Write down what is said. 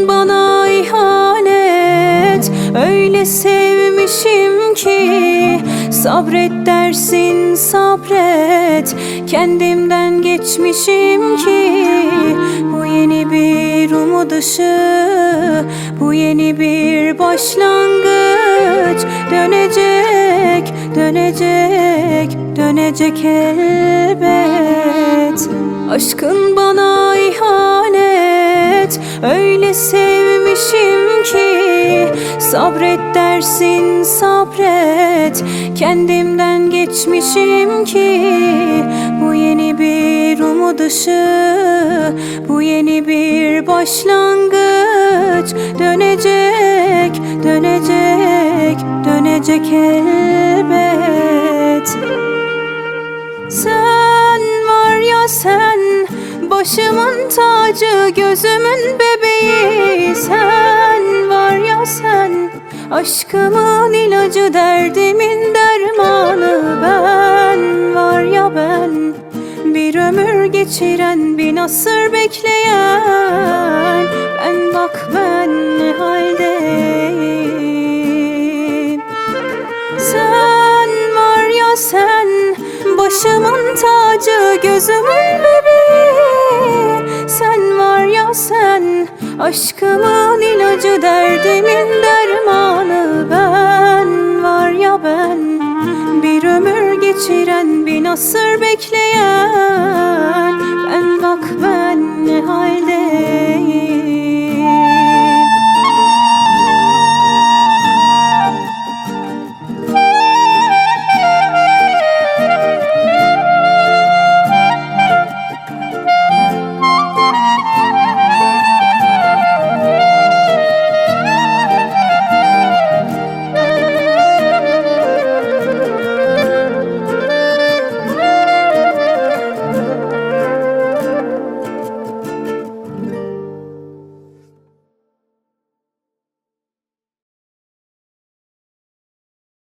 Aşkın bana ihanet, öyle sevmişim ki. Sabret dersin sabret, kendimden geçmişim ki. Bu yeni bir umut ışığı, bu yeni bir başlangıç. Dönecek, dönecek, dönecek elbet. Aşkın bana ihanet, öyle sevmişim ki. Sabret dersin sabret, kendimden geçmişim ki. Bu yeni bir umut ışığı, bu yeni bir başlangıç. Dönecek, dönecek, dönecek elbet. Sen var ya sen, başımın tacı, gözümün bebeği. Sen var ya sen, aşkımın ilacı, derdimin dermanı. Ben var ya ben, bir ömür geçiren, bin asır bekleyen. Ben bak ben ne haldeyim. Sen var ya sen, başımın tacı, gözümün bebeği. Sen var ya sen, aşkımın ilacı, derdimin dermanı. Ben var ya ben, bir ömür geçiren, bin asır bekleyen. Ben bak ben